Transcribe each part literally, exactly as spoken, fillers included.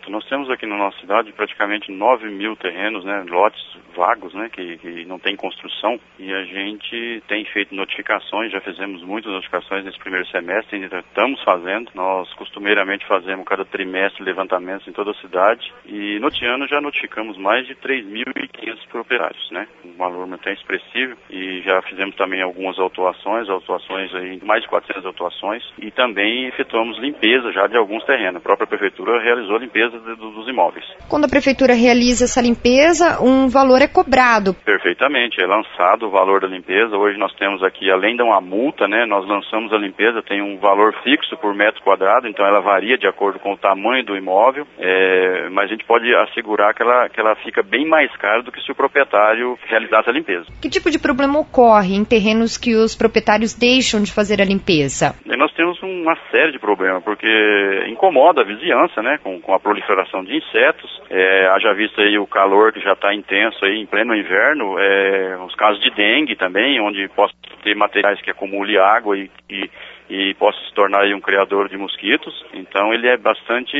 Isso, nós temos aqui na nossa cidade praticamente nove mil terrenos, né, lotes vagos, né, que, que não tem construção, e a gente tem feito notificações, já fizemos muitas notificações nesse primeiro semestre, ainda estamos fazendo. Nós costumeiramente fazemos cada trimestre levantamentos em toda a cidade, e no ano já notificamos mais de três mil e quinhentos proprietários, né, um valor até expressivo, e já fizemos também algumas autuações, autuações aí, mais de quatrocentas autuações, e também efetuamos limpeza já de alguns terrenos. A própria prefeitura realizou a limpeza de, dos imóveis. Quando a prefeitura realiza essa limpeza, um valor é cobrado. Perfeitamente, é lançado o valor da limpeza. Hoje nós temos aqui, além de uma multa, né, nós lançamos a limpeza, tem um valor fixo por metro quadrado, então ela varia de acordo com o tamanho do imóvel, é, mas a gente pode assegurar que ela, que ela fica bem mais cara do que se o proprietário realizasse a limpeza. Que tipo de problema ocorre em terrenos que os proprietários deixam de fazer a limpeza? E nós temos uma série de problemas, porque incomoda a vizinhança, né, com, com a proliferação de insetos, é, haja visto aí o calor que já está intenso aí em pleno inverno, é, os casos de dengue também, onde possa ter materiais que acumulem água e, e e possa se tornar aí um criador de mosquitos. Então ele é bastante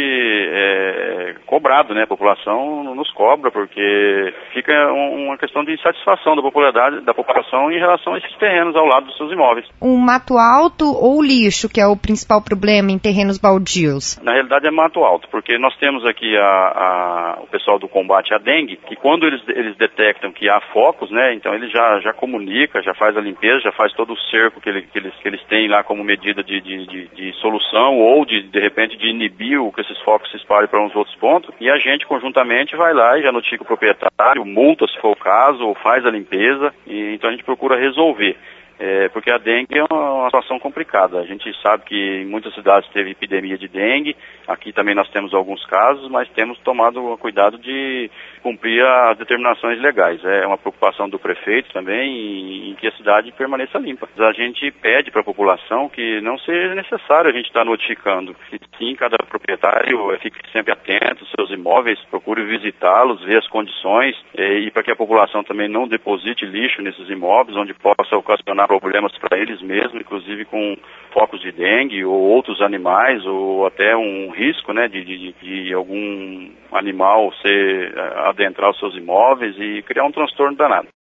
é, cobrado, né? A população nos cobra, porque fica um, uma questão de insatisfação da popularidade, da população em relação a esses terrenos ao lado dos seus imóveis. Um mato alto ou lixo, que é o principal problema em terrenos baldios? Na realidade é mato alto, porque nós temos aqui a, a, o pessoal do combate à dengue, que quando eles, eles detectam que há focos, né? Então ele já, já comunica, já faz a limpeza, já faz todo o cerco que, ele, que, eles, que eles têm lá como medida medida de, de, de, de solução ou de, de repente, de inibir o que esses focos se espalhem para uns outros pontos, e a gente conjuntamente vai lá e já notifica o proprietário, multa se for o caso, ou faz a limpeza, e então a gente procura resolver. É, porque a dengue é uma, uma situação complicada. A gente sabe que em muitas cidades teve epidemia de dengue, aqui também nós temos alguns casos, mas temos tomado cuidado de cumprir as determinações legais. É uma preocupação do prefeito também em que a cidade permaneça limpa. A gente pede para a população que não seja necessário a gente estar notificando. E sim, cada proprietário fique sempre atento aos seus imóveis, procure visitá-los, ver as condições, e, e para que a população também não deposite lixo nesses imóveis, onde possa ocasionar problemas para eles mesmos, inclusive com focos de dengue ou outros animais, ou até um risco, né, de, de, de algum animal ser, adentrar os seus imóveis e criar um transtorno danado.